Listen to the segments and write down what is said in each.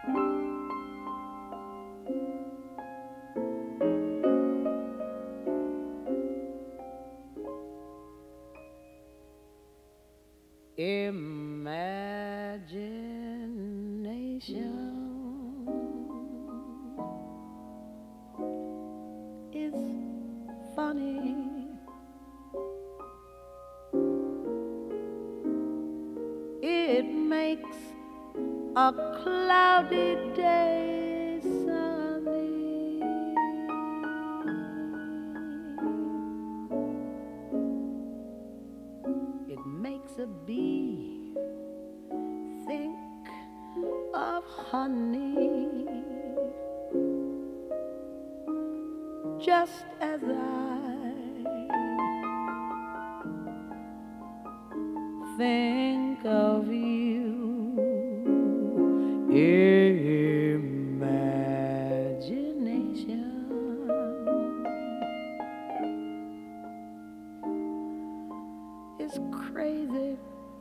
Imagination is funny. It makes a cloudy day sunny. It makes a bee think of honey, just as I think of you. Imagination is crazy.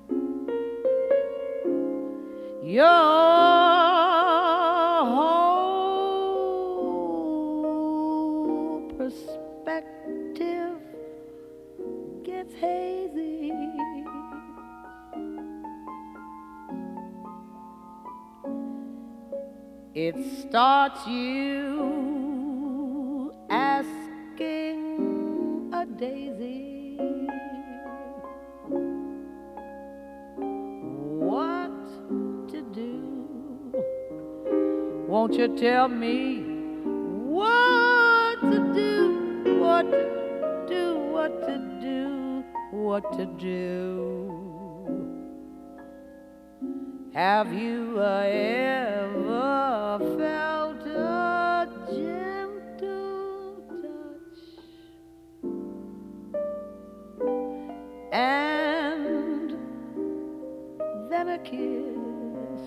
Your whole perspective gets hazy. It starts you asking a daisy what to do. Won't you tell me what to do, what to do, what to do, what to do? Have you ever felt a gentle touch and then a kiss,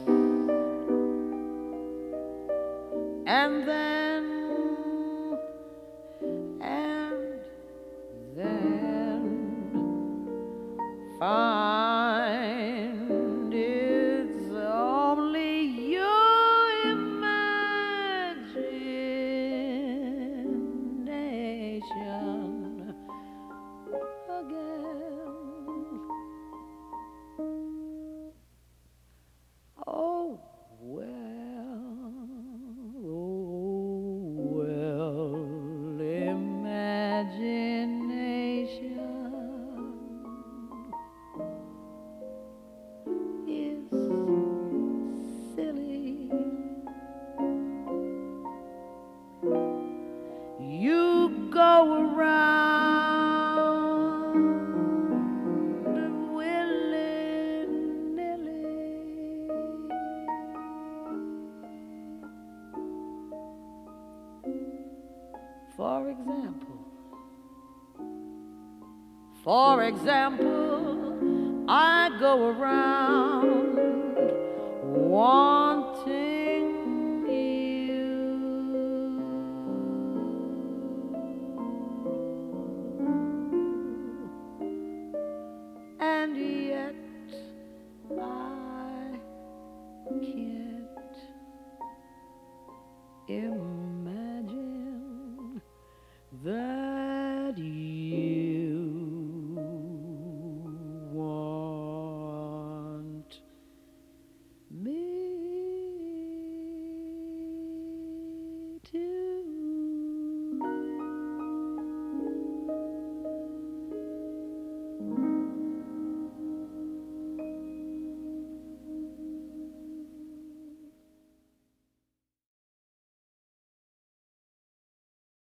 and then find it's only your imagination again? Oh, well, imagination is silly. You go around willy-nilly. For example, I go around wanting you, and yet I can't imagine